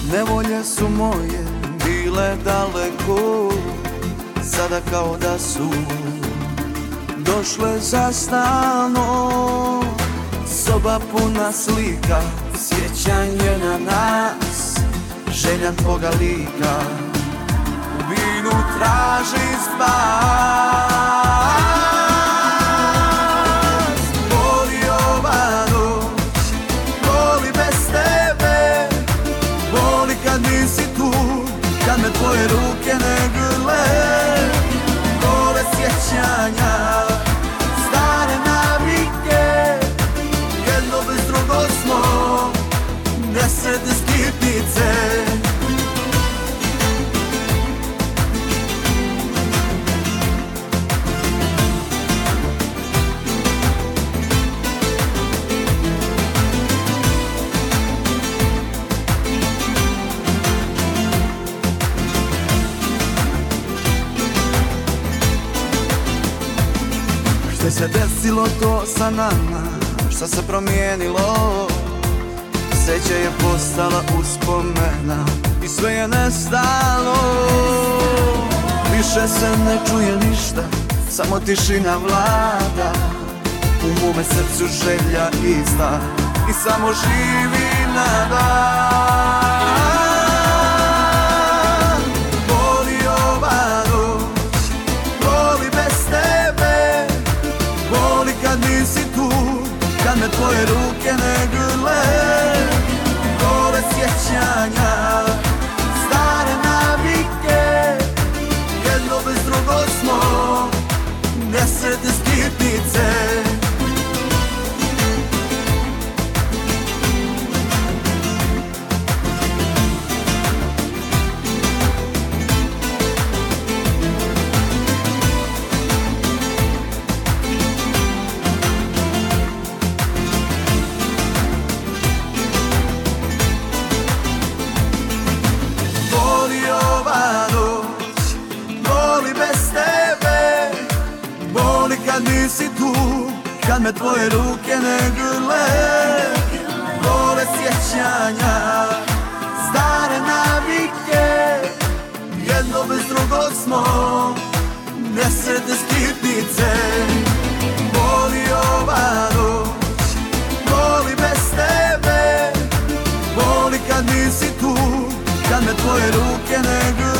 Nevolje su moje bile daleko, sada kao da su došle za stalno. Soba puna slika, sjećanje na nas, željan tvoga lika, u vinu traži spas. Boli ova noć, boli bez tebe, boli kad nisi tu, kad me tvoje ruke ne grle. Bole sjećanja, stare navike, jedno bez drugo smo, nesretne skitnice. Što se desilo to sa nama, što se promijenilo? Sreća je postala uspomena i sve je nestalo. Više se ne čuje ništa, samo tišina vlada. U mome srcu želja ista i samo živi nada. Boli ova noć, boli bez tebe, boli kad nisi tu, kad me tvoje ruke ne grle. Bole sjećanja, stare navike, jedno bez drugo smo, nesretne skitnice. Kad nisi tu, kad me tvoje ruke ne grle. Bole sjećanja, stare navike, jedno bez drugo smo, nesretne skitnice. Boli ova noć, boli bez tebe, boli kad nisi tu, kad me tvoje ruke ne grle.